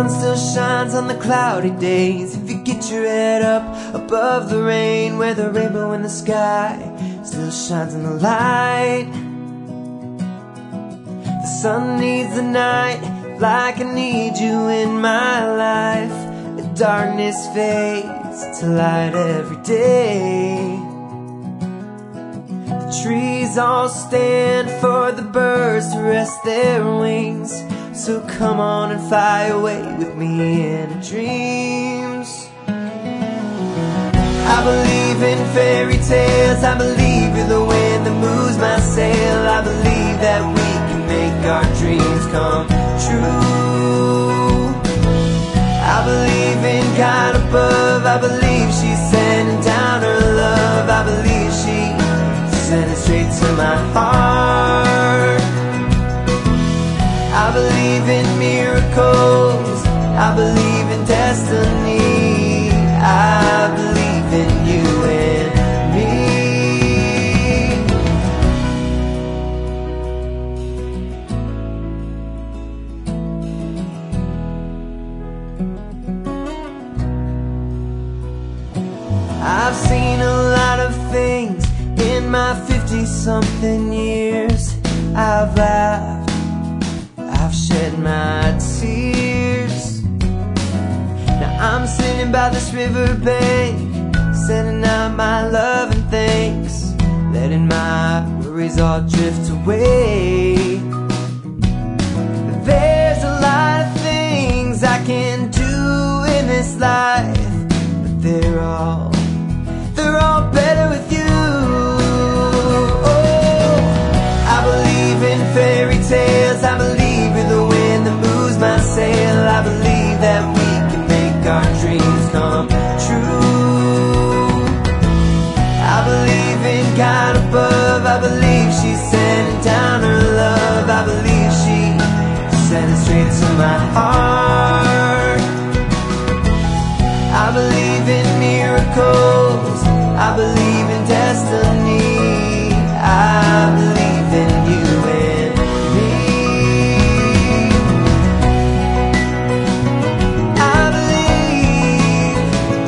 sun still shines on the cloudy days. If you get your head up above the rain, where the rainbow in the sky still shines in the light. The sun needs the night like I need you in my life. The darkness fades to light every day. The trees all stand for the birds to rest their wings. So come on and fly away with me in dreams. I believe in fairy tales. I believe you're the wind that moves my sail. I believe that we can make our dreams come true. I believe in God above. I believe she's sending down her love. I believe she's sending straight to my heart. I believe in miracles. I believe in destiny. I believe in you and me. I've seen a lot of things in my 50-something years. I've laughed, I've shed my tears. Now I'm sitting by this riverbank, sending out my love and thanks, letting my worries all drift away. There's a lot of things I can do in this life, but they're all better with you. Oh, I believe in fairy tales. I believe you're the wind that moves my sail. I believe that we can make our dreams come true. I believe in God above. I believe she's sending down her love. I believe she's sending straight to my heart. I believe in miracles. I believe in destiny. I believe in you and me. I believe.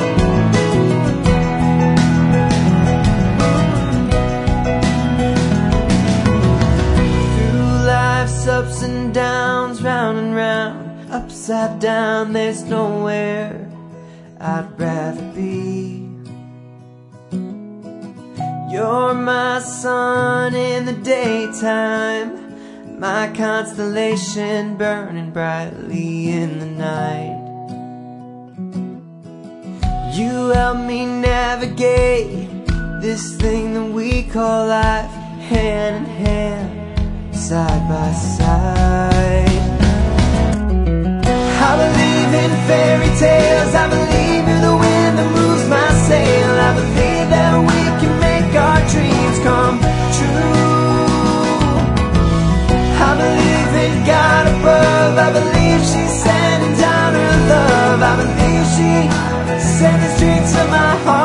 Through life's ups and downs, round and round, upside down, there's nowhere I'd rather be. You're my sun in the daytime, my constellation burning brightly in the night. You help me navigate this thing that we call life, hand in hand, side by side. I believe in fairy tales. I believe you're the wind that moves my sail. I believe that we can make our dreams come true. I believe in God above. I believe she's sending down her love. I believe she sent it straight to my heart.